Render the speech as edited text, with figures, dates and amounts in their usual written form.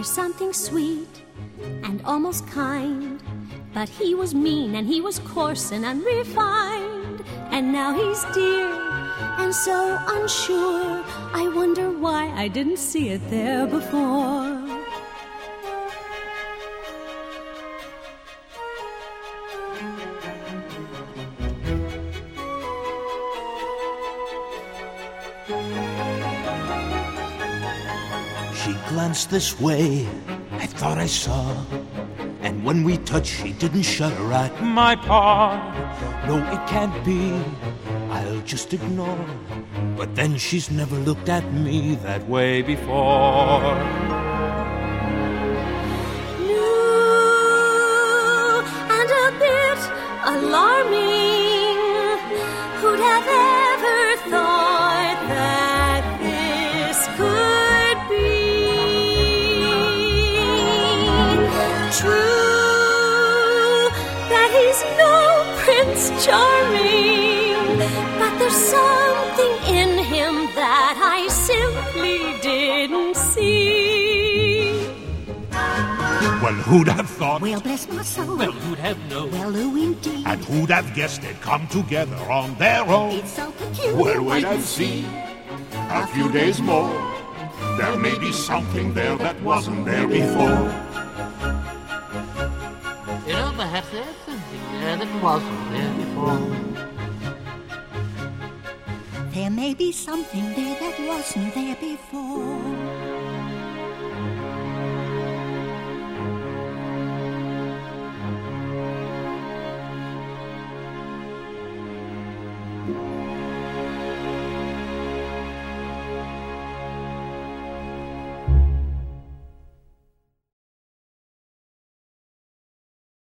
There's something sweet and almost kind, but he was mean and he was coarse and unrefined. And now he's dear and so unsure. I wonder why I didn't see it there before. She glanced this way, I thought I saw, and when we touched she didn't shudder at my paw. No, it can't be, I'll just ignore. But then she's never looked at me that way before. New and a bit alarming. Who'd have ever thought that this could be true? That he's no Prince Charming, but there's something in him that I simply didn't see. Well, who'd have thought? Well, bless my soul. Well, who'd have known? Well, who indeed? And who'd have guessed they'd come together on their own? It's so peculiar. Well, wait and see. A few days more. There may be something there that wasn't there before. You know, perhaps there's something there that wasn't there before. There may be something there that wasn't there before.